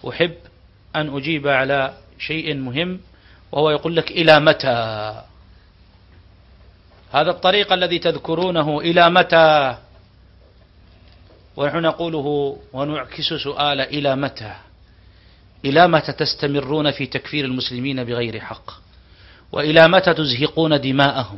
أحب أن أجيب على شيء مهم، وهو يقول لك إلى متى؟ هذا الطريق الذي تذكرونه إلى متى؟ ونحن نقوله ونعكس سؤال إلى متى؟ إلى متى تستمرون في تكفير المسلمين بغير حق؟ وإلى متى تزهقون دماءهم؟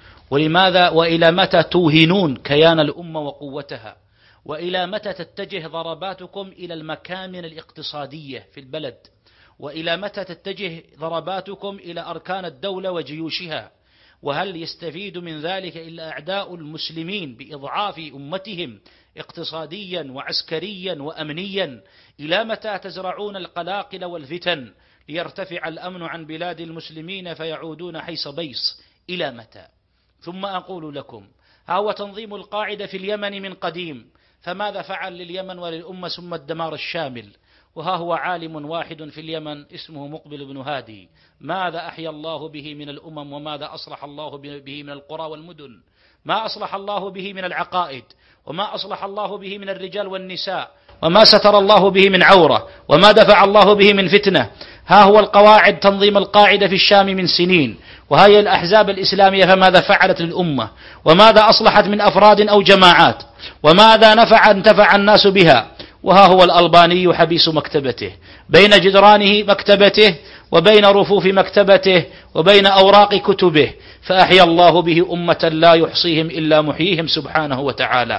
ولماذا وإلى متى توهنون كيان الأمة وقوتها؟ وإلى متى تتجه ضرباتكم إلى المكامن الاقتصادية في البلد؟ وإلى متى تتجه ضرباتكم إلى أركان الدولة وجيوشها؟ وهل يستفيد من ذلك إلا أعداء المسلمين بإضعاف أمتهم اقتصاديا وعسكريا وأمنيا؟ إلى متى تزرعون القلاقل والفتن ليرتفع الأمن عن بلاد المسلمين فيعودون حيث بيص؟ إلى متى؟ ثم أقول لكم، ها هو تنظيم القاعدة في اليمن من قديم، فماذا فعل لليمن وللأمة ثم الدمار الشامل؟ وها هو عالم واحد في اليمن اسمه مقبل بن هادي، ماذا أحيا الله به من الأمم؟ وماذا أصلح الله به من القرى والمدن؟ ما أصلح الله به من العقائد، وما أصلح الله به من الرجال والنساء، وما ستر الله به من عورة، وما دفع الله به من فتنة. ها هو القواعد، تنظيم القاعدة في الشام من سنين، وهي الأحزاب الإسلامية، فماذا فعلت للأمة؟ وماذا أصلحت من أفراد أو جماعات؟ وماذا انتفع الناس بها؟ وها هو الألباني حبيس مكتبته، بين جدرانه مكتبته وبين رفوف مكتبته وبين أوراق كتبه، فأحيا الله به أمة لا يحصيهم إلا محييهم سبحانه وتعالى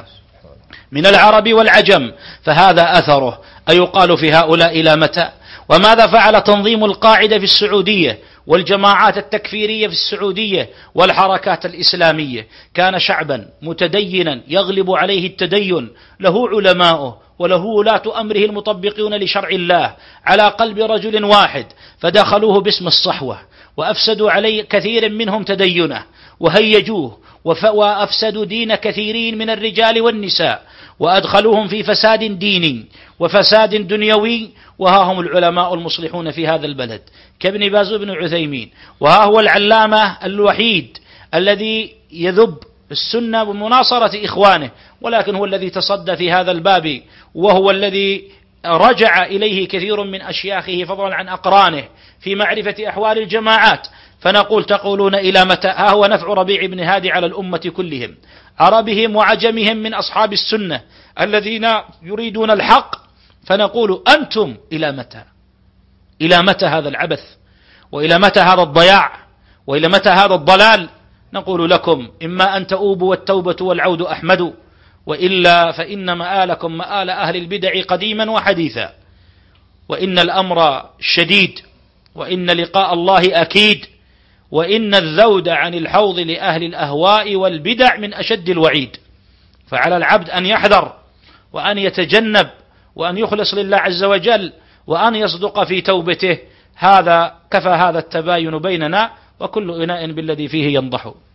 من العرب والعجم، فهذا أثره. أيقال في هؤلاء إلى متى؟ وماذا فعل تنظيم القاعدة في السعودية والجماعات التكفيرية في السعودية والحركات الإسلامية؟ كان شعبا متدينا يغلب عليه التدين، له علماؤه وله ولاة أمره المطبقون لشرع الله على قلب رجل واحد، فدخلوه باسم الصحوة وأفسدوا عليه كثير منهم تدينه وهيجوه، وأفسدوا دين كثيرين من الرجال والنساء، وأدخلوهم في فساد ديني وفساد دنيوي. وها هم العلماء المصلحون في هذا البلد كابن باز بن عثيمين، وها هو العلامة الوحيد الذي يذب السنة بمناصرة إخوانه، ولكن هو الذي تصدى في هذا الباب، وهو الذي رجع إليه كثير من أشياخه فضلا عن أقرانه في معرفة أحوال الجماعات. فنقول تقولون إلى متى؟ ها هو نفع ربيع بن هادي على الأمة كلهم، عربهم وعجمهم من أصحاب السنة الذين يريدون الحق. فنقول أنتم إلى متى؟ إلى متى هذا العبث؟ وإلى متى هذا الضياع؟ وإلى متى هذا الضلال؟ نقول لكم إما أن تؤوبوا والتوبة والعود أحمد، وإلا فإن مآلكم مآل أهل البدع قديما وحديثا، وإن الأمر شديد، وإن لقاء الله أكيد، وإن الذود عن الحوض لأهل الأهواء والبدع من أشد الوعيد. فعلى العبد أن يحذر وأن يتجنب وأن يخلص لله عز وجل وأن يصدق في توبته. هذا كفى هذا التباين بيننا، وكل إناء بالذي فيه ينضح.